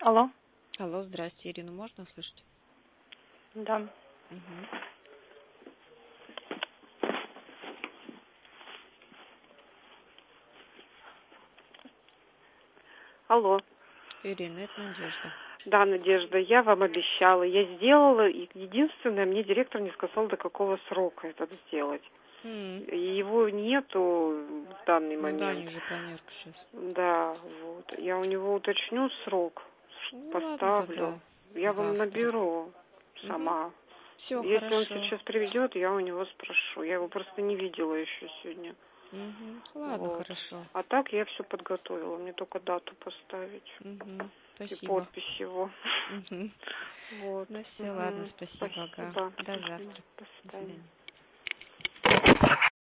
Алло, Алло, здрасте, Ирину можно услышать? да. Мгм. Алло. Ирина, это Надежда. Да, Надежда, я вам обещала. Я сделала, и единственное, мне директор не сказал, до какого срока это сделать. И его нету в данный Ну да, у момент. них же планерка сейчас. Да, вот. Я у него уточню срок, Ну ладно поставлю. тогда, Я вам завтра. наберу сама. Все Если он хорошо. сейчас приведет, я у него спрошу. Я его просто не видела еще сегодня. Ладно, Вот. хорошо. А так я все подготовила. Мне только дату поставить. И Спасибо. подпись его. Мгм. Вот. Ну все, ладно, спасибо. Ага. Спасибо. До завтра. До До свидания. свидания.